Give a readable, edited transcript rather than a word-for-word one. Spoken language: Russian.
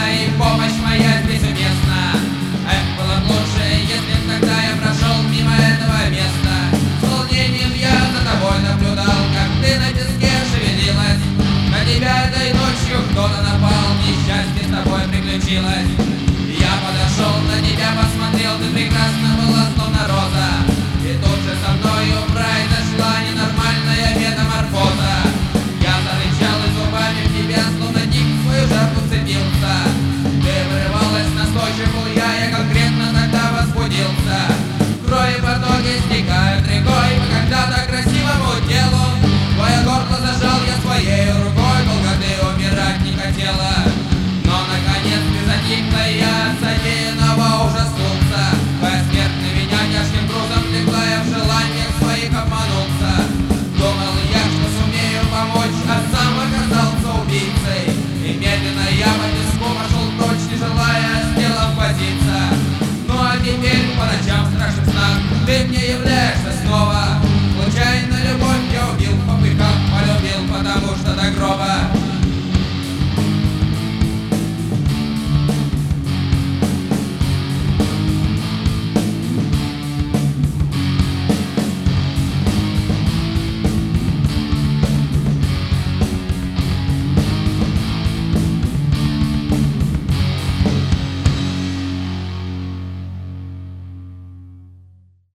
и помощь моя здесь уместна. Эх, было б лучше, если б тогда я прошел мимо этого места. С волнением я за тобой наблюдал, как ты на песке шевелилась. На тебя этой ночью кто-то напал, несчастье с тобой приключилось. Я подошел, на тебя посмотрел, ты прекрасна была, словно роза. И тут же со мною произошла ненормальная метаморфоза. Я зарычал и зубами в тебя, словно дик в свою жертву вцепился. Ты вырывалась настойчиво, я конкретно тогда возбудился. Крови потоки стекают рекой по когда-то красивому телу. Твое горло зажал я своей рукой, долго ты умирать не хотела. Но наконец ты затихла, я от содеянного ужаснула.